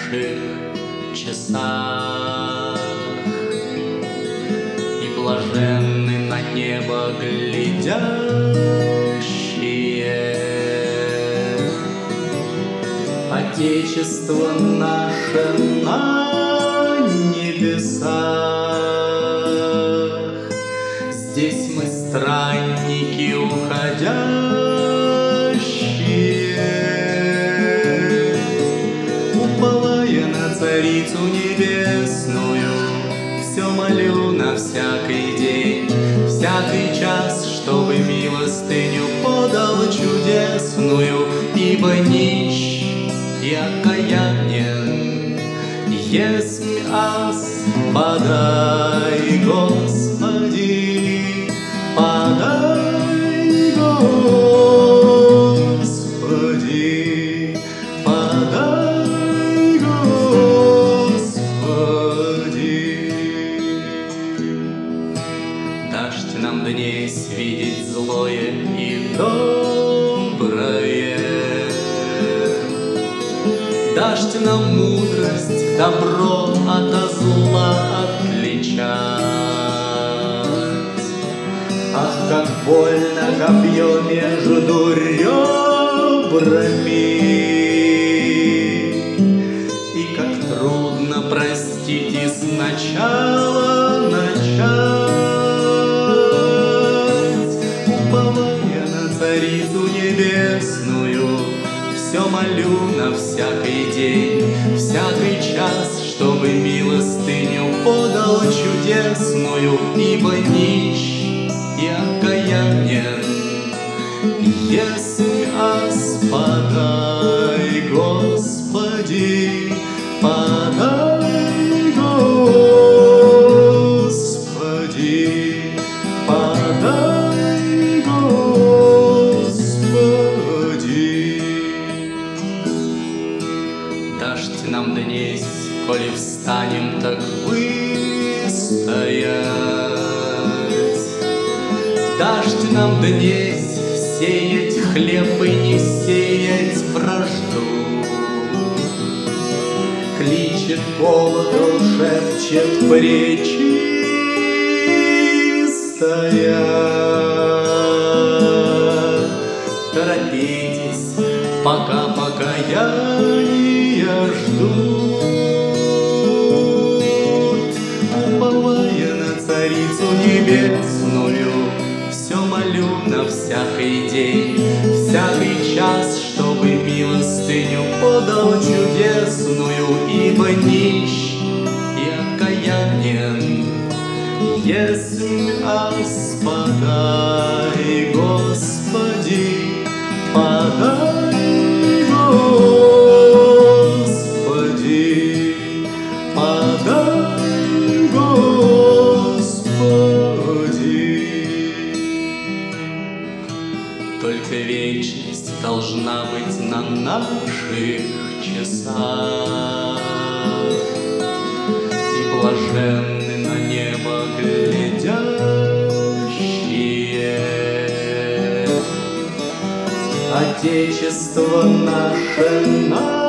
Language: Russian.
наших часах, и блаженны на небо глядящие. Отечество наше на небесах, здесь мы странники уходящие. Уповая на Царицу Небесную, все молю на всякий день, всякий час, чтобы милостыню подал чудесную, ибо нищ и окаянен есмь аз. Подай, Господи, подай, Господи, подай, Господи. Дашь нам днесь видеть злое и доброе, дашь нам мудрость, добро ото зла отличать. Ах, как больно копье между ребрами, и как трудно простить и сначала начать. Уповая на Царицу Небесную, все молю на всякий день, всякий час, чтобы милостыню подал чудесную, ибо нищ и окаянен есмь аз. Подай, Господи, подай, Господи, подай, Господи. Дашь нам днесь, коли встанем так выстоять, дашь нам днесь сеять хлеб и не сеять вражду. Кличет колокол, шепчет пречистая: торопитесь, пока покаяния ждут. Уповая на Царицу Небесную, все молю на всякий день, всякий час, чтобы милостыню подал чудесную, ибо нищ и окаянен есмь аз. Подай, Господи, подай, Господи, подай, Господи. Только вечность должна быть на наших часах, и блаженны на небо глядящие. Отечество наше на